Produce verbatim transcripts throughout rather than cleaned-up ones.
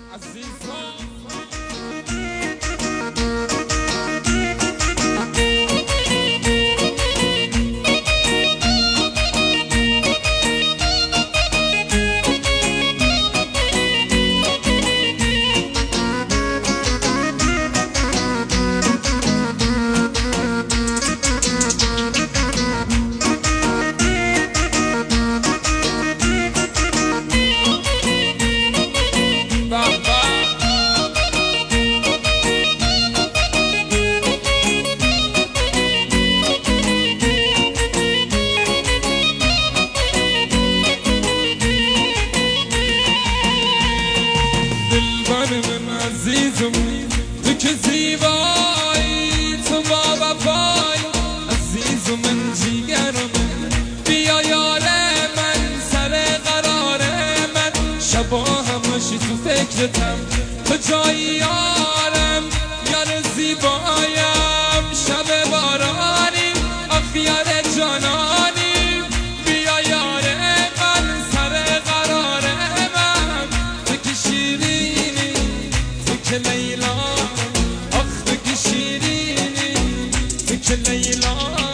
عزیزم تو که زیبایی، تو با وفایی عزیزم، من جیگرم بیا یار من، سر قرار من شبا همشی تو فکرتم، تو جایی یارم، یار زیبایم، شب بارانی آخ یار جانانی، بیا یار من، سر قرار من، تو که شیرینی، تو که لیلا، آخ تو که شیرینی، تو که لیلا.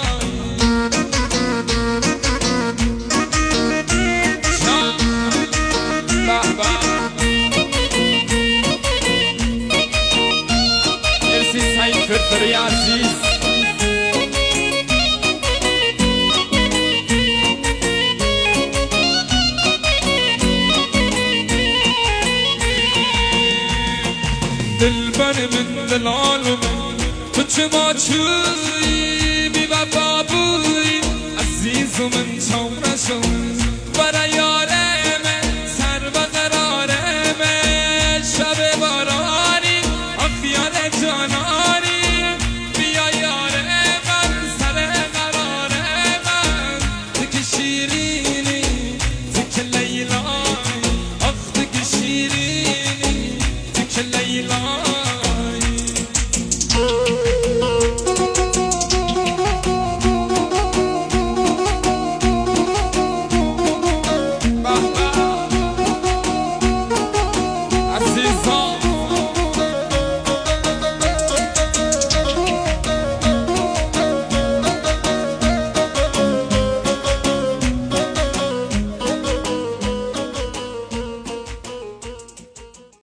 فرفری عزیز دلبر من دلال من، تو چه ما چوی بی وفا بوی عزیز من چون رسون برای